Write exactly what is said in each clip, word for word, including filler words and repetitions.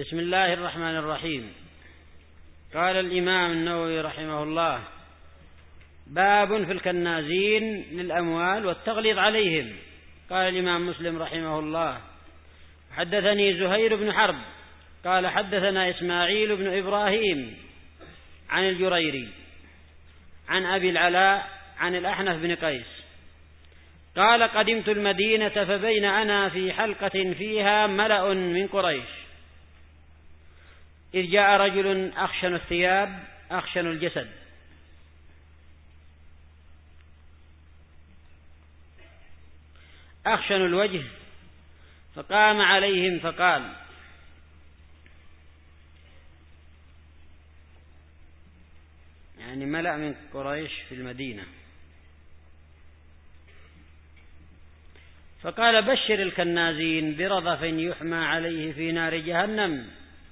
بسم الله الرحمن الرحيم. قال الإمام النووي رحمه الله: باب في الكنازين للأموال والتغليظ عليهم. قال الإمام مسلم رحمه الله: حدثني زهير بن حرب قال حدثنا إسماعيل بن إبراهيم عن الجريري عن أبي العلاء عن الأحنف بن قيس قال: قدمت المدينة فبين أنا في حلقة فيها ملأ من قريش إذ جاء رجل أخشن الثياب أخشن الجسد أخشن الوجه، فقام عليهم فقال: يعني ملأ من قريش في المدينة، فقال: بشر الكنازين برضف يحمى عليه في نار جهنم.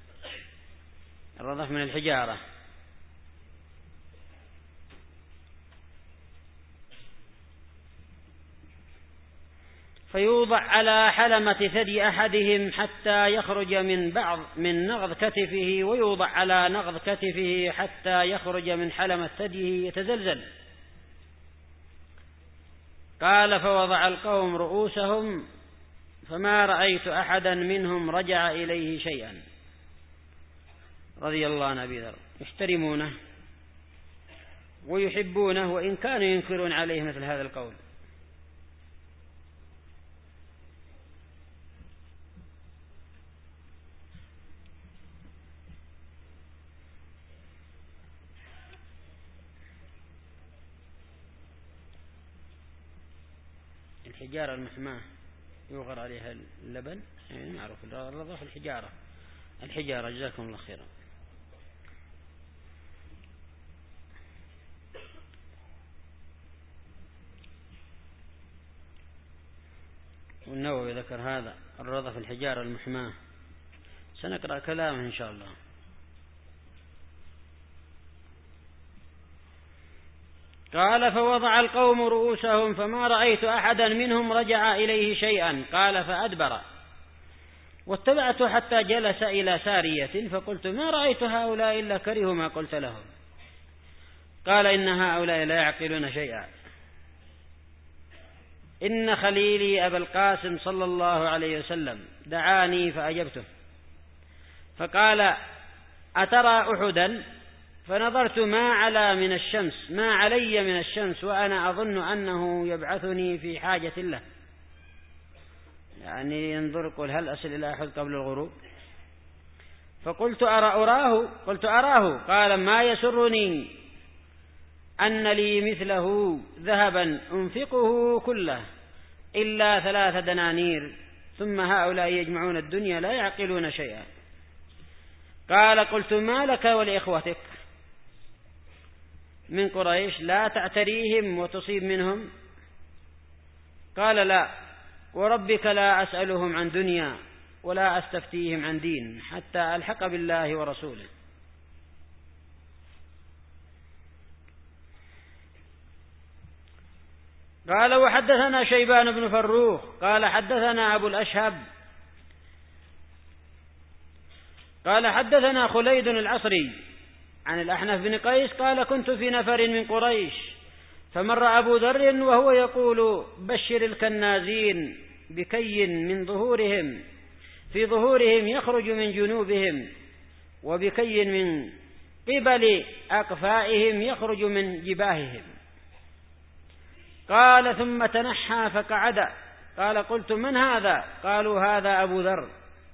الرضف من الحجارة. فيوضع على حلمة ثدي أحدهم حتى يخرج من بعض من نغض كتفه، ويوضع على نغض كتفه حتى يخرج من حلمة ثديه يتزلزل. قال: فوضع القوم رؤوسهم فما رأيت أحدا منهم رجع إليه شيئا. رضي الله عن أبي ذر. يحترمونه ويحبونه وإن كانوا ينكرون عليه مثل هذا القول. الحجارة المحماة يوغر عليها اللبن، يعني معروف الرضف الحجارة. الحجارة جزاكم الله خيرا. والنووي ذكر هذا الرضف الحجارة المحماة. سنقرأ كلامه إن شاء الله. قال: فوضع القوم رؤوسهم فما رأيت أحدا منهم رجع إليه شيئا. قال: فأدبر واتبعت حتى جلس إلى سارية، فقلت: ما رأيت هؤلاء إلا كرهوا ما قلت لهم. قال: إن هؤلاء لا يعقلون شيئا. إن خليلي أبا القاسم صلى الله عليه وسلم دعاني فأجبته، فقال: أترى أحدا؟ فنظرت ما على من الشمس ما علي من الشمس وأنا أظن أنه يبعثني في حاجة له. يعني ينظر يقول: هل أصل إلى أحد قبل الغروب؟ فقلت: أرى أراه قلت أراه. قال: ما يسرني أن لي مثله ذهبا أنفقه كله إلا ثلاث دنانير، ثم هؤلاء يجمعون الدنيا لا يعقلون شيئا. قال: قلت: ما لك ولإخوتك من قريش لا تعتريهم وتصيب منهم؟ قال: لا، وربك لا أسألهم عن دنيا ولا أستفتيهم عن دين حتى ألحق بالله ورسوله. قال: وحدثنا شيبان بن فروخ قال حدثنا أبو الأشهب قال حدثنا خليد العصري عن الأحنف بن قيس قال: كنت في نفر من قريش فمر أبو ذر وهو يقول: بشر الكنازين بكي من ظهورهم في ظهورهم يخرج من جنوبهم، وبكي من قبل أقفائهم يخرج من جباههم. قال: ثم تنحى فقعد. قال: قلت: من هذا؟ قالوا: هذا أبو ذر.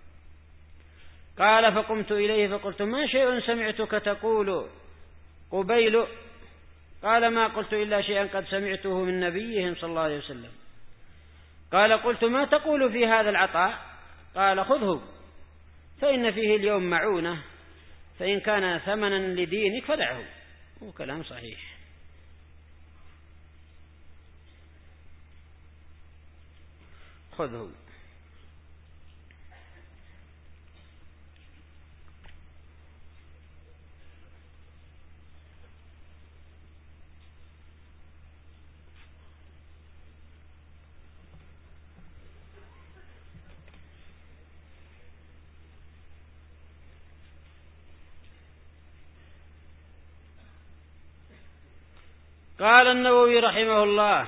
قال: فقمت إليه فقلت: ما شيء سمعتك تقول قبيل؟ قال: ما قلت إلا شيئا قد سمعته من نبيهم صلى الله عليه وسلم. قال: قلت: ما تقول في هذا العطاء؟ قال: خذه فإن فيه اليوم معونة، فإن كان ثمنا لدينك فدعه. وكلام صحيح. خذه. قال النووي رحمه الله: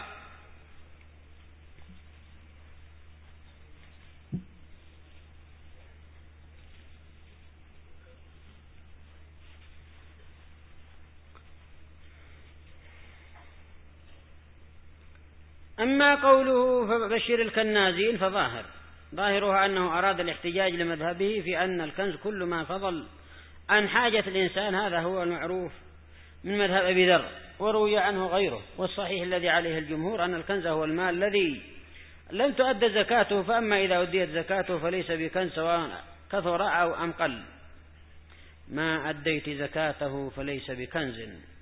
أما قوله فبشر الكنازين فظاهر ظاهرها أنه أراد الاحتجاج لمذهبه في أن الكنز كل ما فضل عن حاجة الإنسان، هذا هو المعروف من مذهب أبي ذر وروي عنه غيره. والصحيح الذي عليه الجمهور أن الكنز هو المال الذي لم تؤد زكاته، فأما إذا أديت زكاته فليس بكنز سواء كثر أو أم قل. ما أديت زكاته فليس بكنز.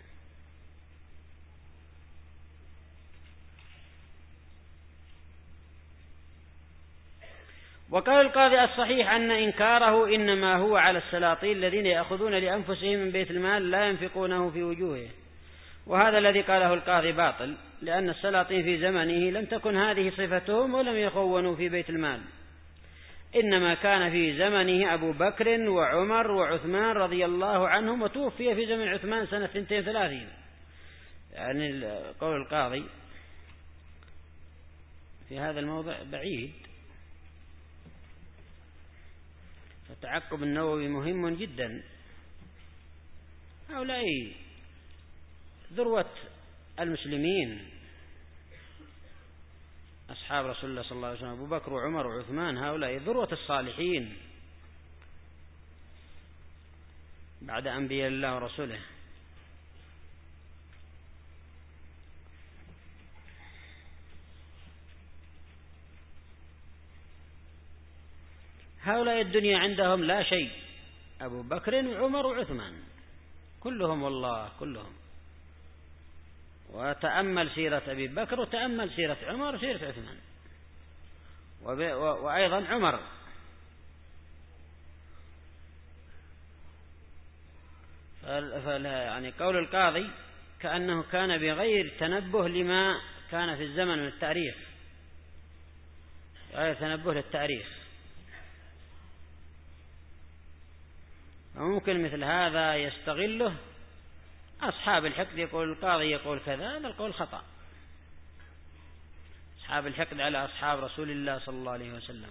وقال القاضي: الصحيح أن إنكاره إنما هو على السلاطين الذين يأخذون لأنفسهم من بيت المال لا ينفقونه في وجوهه، وهذا الذي قاله القاضي باطل، لأن السلاطين في زمنه لم تكن هذه صفتهم ولم يخونوا في بيت المال، إنما كان في زمنه أبو بكر وعمر وعثمان رضي الله عنهم، وتوفي في زمن عثمان سنة اثنتين وثلاثين. يعني قول القاضي في هذا الموضع بعيد. فتعقب النووي مهم جدا. هؤلاء ذروة المسلمين، أصحاب رسول الله صلى الله عليه وسلم، أبو بكر وعمر وعثمان، هؤلاء ذروة الصالحين بعد أنبياء الله ورسوله. هؤلاء الدنيا عندهم لا شيء، أبو بكر وعمر وعثمان كلهم، والله كلهم. وتأمل سيرة أبي بكر وتأمل سيرة عمر وسيرة عثمان، وأيضا عمر. يعني قول القاضي كأنه كان بغير تنبه لما كان في الزمن من التاريخ، غير تنبه للتاريخ. وممكن مثل هذا يستغله أصحاب الحقد، يقول القاضي يقول كذا، هذا القول خطأ. أصحاب الحقد على أصحاب رسول الله صلى الله عليه وسلم.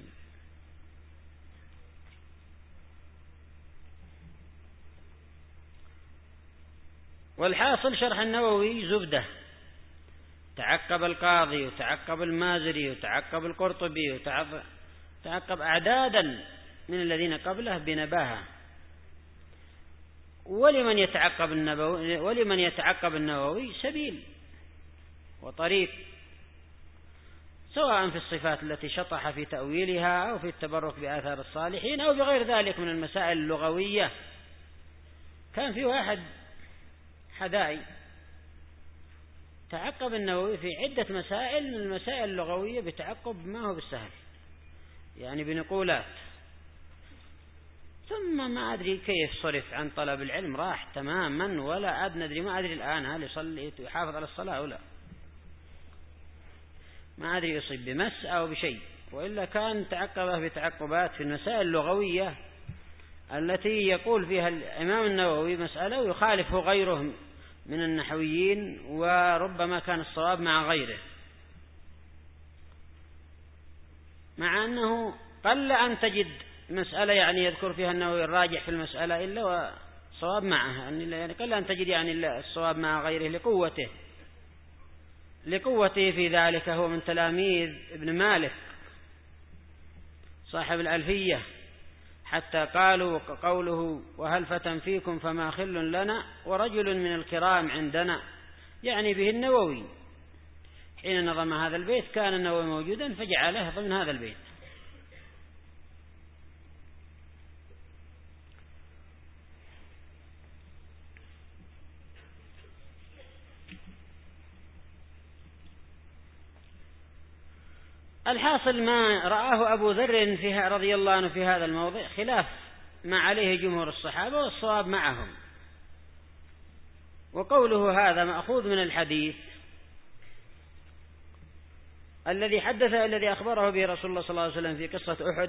والحاصل شرح النووي زبدة، تعقب القاضي وتعقب المازري وتعقب القرطبي وتعقب أعدادا من الذين قبله بنباهة. ولمن يتعقب النووي ولمن يتعقب النووي سبيل وطريق، سواء في الصفات التي شطح في تأويلها أو في التبرك بآثار الصالحين أو بغير ذلك من المسائل اللغوية. كان في واحد حدائي تعقب النووي في عدة مسائل من المسائل اللغوية بتعقب ما هو بالسهل، يعني بنقولات، ثم ما أدري كيف صرف عن طلب العلم، راح تماما، ولا أدري ندري ما أدري الآن هل يصلي يحافظ على الصلاة أو لا، ما أدري يصيب بمس أو بشيء. وإلا كان تعقبه بتعقبات في المسائل اللغوية التي يقول فيها الإمام النووي مسألة ويخالفه غيره من النحويين، وربما كان الصواب مع غيره، مع أنه قل أن تجد مسألة يعني يذكر فيها النووي الراجح في المسألة إلا والصواب معها، يعني قل أن تجد يعني الصواب مع غيره لقوته لقوته في ذلك. هو من تلاميذ ابن مالك صاحب الألفية، حتى قالوا قوله: وهل فتى فيكم فما خل لنا ورجل من الكرام عندنا، يعني به النووي. حين نظم هذا البيت كان النووي موجودا فجعله ضمن هذا البيت. الحاصل ما رآه أبو ذر فيها رضي الله عنه في هذا الموضع خلاف ما عليه جمهور الصحابة، والصواب معهم. وقوله هذا مأخوذ من الحديث الذي حدث الذي أخبره به رسول الله صلى الله عليه وسلم في قصة أحد،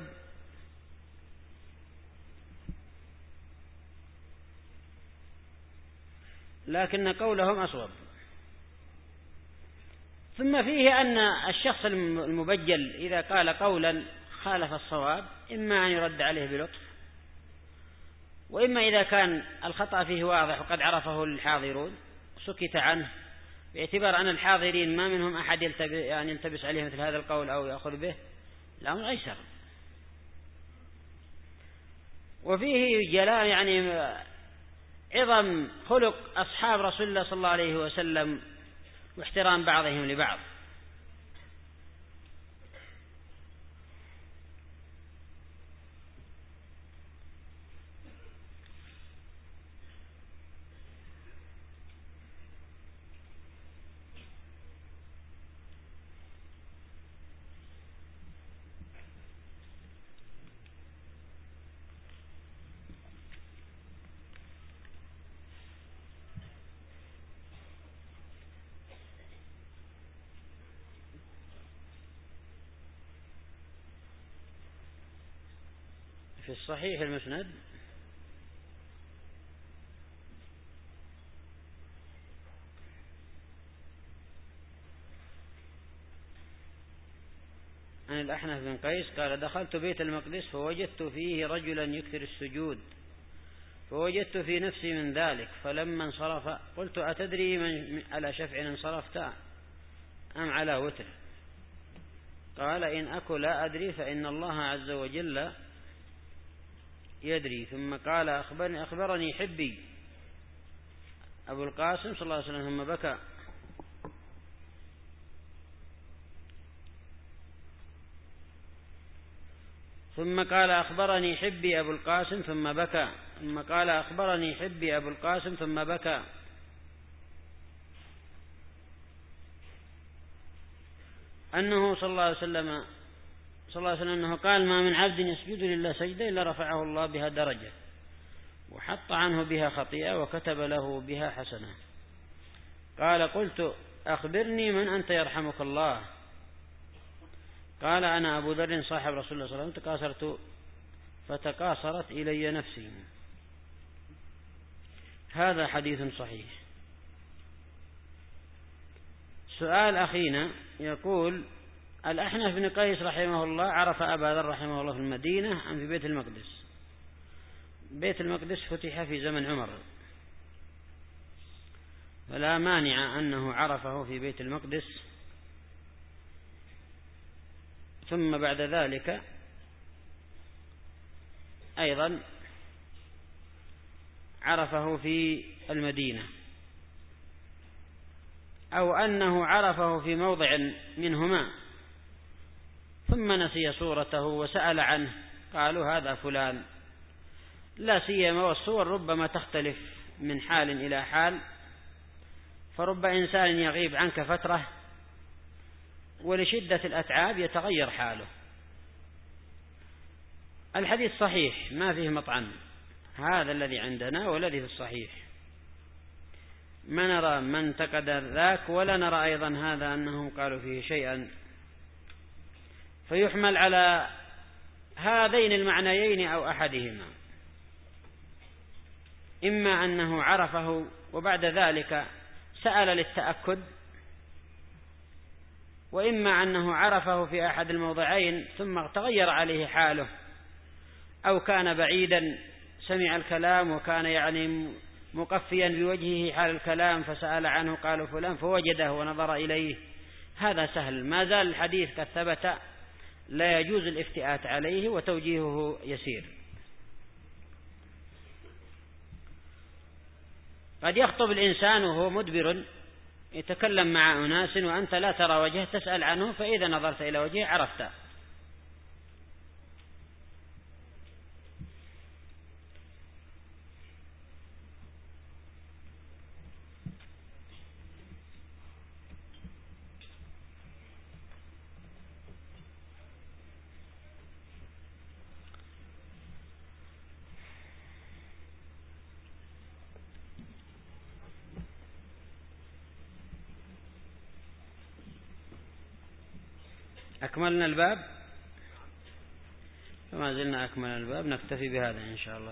لكن قولهم أصوب. ثم فيه أن الشخص المبجل إذا قال قولا خالف الصواب إما أن يرد عليه بلطف، وإما إذا كان الخطأ فيه واضح وقد عرفه الحاضرون سكت عنه، باعتبار أن الحاضرين ما منهم أحد يلتبس, يعني يلتبس عليه مثل هذا القول أو يأخذ به، الأمر أيسر. وفيه جلاء يعني عظم خلق أصحاب رسول الله صلى الله عليه وسلم واحترام بعضهم لبعض. في الصحيح المسند عن الأحنف بن قيس قال: دخلت بيت المقدس فوجدت فيه رجلا يكثر السجود، فوجدت في نفسي من ذلك، فلما انصرف قلت: أتدري من على شفع انصرفت أم على وتر؟ قال: إن أكو لا أدري، فإن الله عز وجل يدري. ثم قال: أخبرني, أخبرني حبي أبو القاسم صلى الله عليه وسلم، ثم بكى. ثم قال: أخبرني حبي أبو القاسم ثم بكى. ثم قال: أخبرني حبي أبو القاسم ثم بكى. أنه صلى الله عليه وسلم صلى الله عليه وسلم أنه قال: ما من عبد يسجد لله سجدة إلا رفعه الله بها درجة، وحط عنه بها خطيئة، وكتب له بها حسنة. قال: قلت: أخبرني من أنت يرحمك الله؟ قال: أنا أبو ذر صاحب رسول الله صلى الله عليه وسلم، تكاثرت فتكاثرت إلي نفسي. هذا حديث صحيح. سؤال أخينا يقول: الأحنف بن قيس رحمه الله عرف أبا ذر رحمه الله في المدينة أم في بيت المقدس؟ بيت المقدس فتح في زمن عمر، فلا مانع أنه عرفه في بيت المقدس، ثم بعد ذلك أيضا عرفه في المدينة، أو أنه عرفه في موضع منهما ثم نسي صورته وسأل عنه، قالوا: هذا فلان. لا سيما والصور ربما تختلف من حال إلى حال، فرب إنسان يغيب عنك فترة ولشدة الأتعاب يتغير حاله. الحديث صحيح ما فيه مطعن، هذا الذي عندنا والذي في الصحيح، ما نرى من انتقد ذاك، ولا نرى أيضا هذا أنهم قالوا فيه شيئا، فيحمل على هذين المعنيين أو أحدهما، إما أنه عرفه وبعد ذلك سأل للتأكد، وإما أنه عرفه في أحد الموضعين ثم تغير عليه حاله، أو كان بعيدا سمع الكلام وكان يعني مقفيا بوجهه حال الكلام فسأل عنه قالوا فلان فوجده ونظر إليه. هذا سهل، ما زال الحديث قد ثبت، لا يجوز الافتئات عليه وتوجيهه يسير. قد يخطب الإنسان وهو مدبر يتكلم مع أناس وأنت لا ترى وجهه، تسأل عنه، فإذا نظرت إلى وجهه عرفت. أكملنا الباب، فما زلنا أكمل الباب، نكتفي بهذا إن شاء الله.